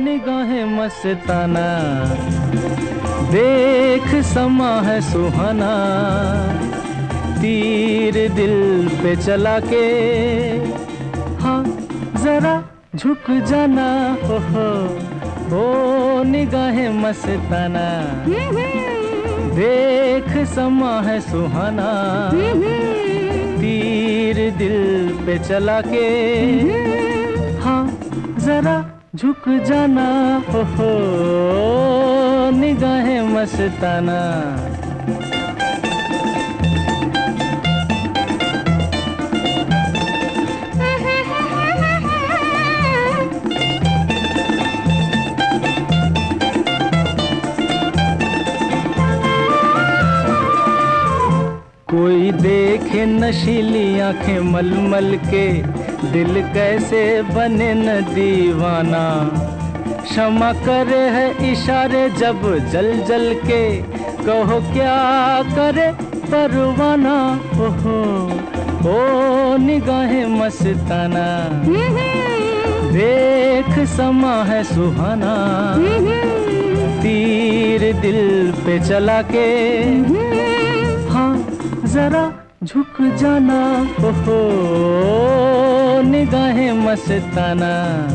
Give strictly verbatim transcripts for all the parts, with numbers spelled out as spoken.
निगाहें मस्ताना, देख समा है सुहाना, तीर दिल पे चला के, हाँ जरा झुक जाना, हो हो ओ निगाहें मस्ताना, देख समा है सुहाना, तीर दिल पे चला के, हाँ जरा झुक जाना, हो हो निगाहें मस्ताना। कोई देखे नशीली आंखें मलमल के, दिल कैसे बने न दीवाना, क्षमा करे है इशारे जब जल जल के, कहो क्या करे परवाना, ओहो ओ निगाहें मस्ताना, देख समा है सुहाना, तीर दिल पे चला के, हाँ जरा झुक जाना, ओहो निगाहें मस्ताना।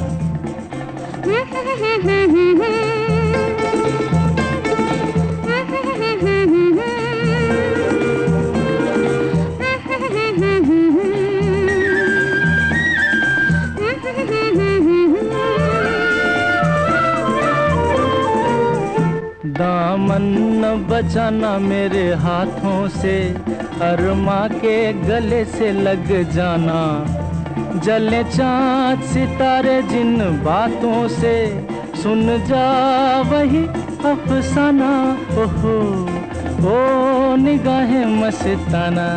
दामन न बचाना मेरे हाथों से, अरमा के गले से लग जाना, जले चाँद सितारे जिन बातों से, सुन जा वही अफसाना, ओहो ओ निगाहें मस्ताना,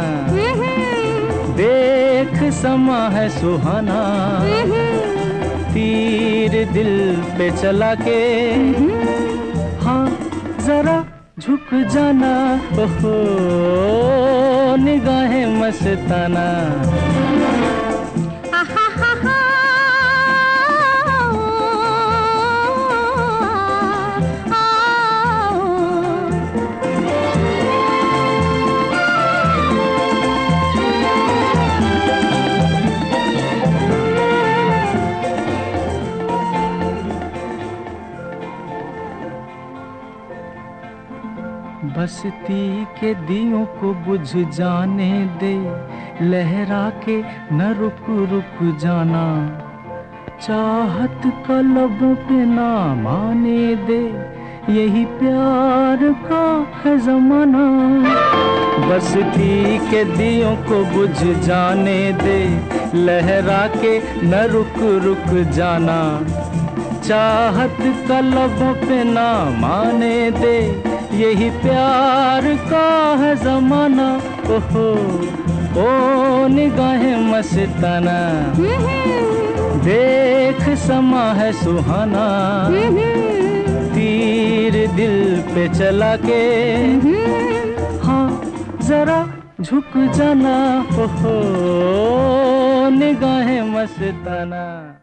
देख समा है सुहाना, तीर दिल पे चला के, हाँ जरा झुक जाना, ओहो निगाहें मस्ताना। बस्ती के दियों को बुझ जाने दे, लहरा के न रुक रुक जाना, चाहत का लबों पे ना माने दे, यही प्यार का है ज़माना। बस्ती के दियों को बुझ जाने दे, लहरा के न रुक रुक जाना, चाहत का लबों पे ना माने दे, यही प्यार का है ज़माना, ओहो ओ निगाहें मस्ताना, देख समा है सुहाना, तीर दिल पे चला के, हाँ जरा झुक जाना, ओहो निगाहें मस्ताना।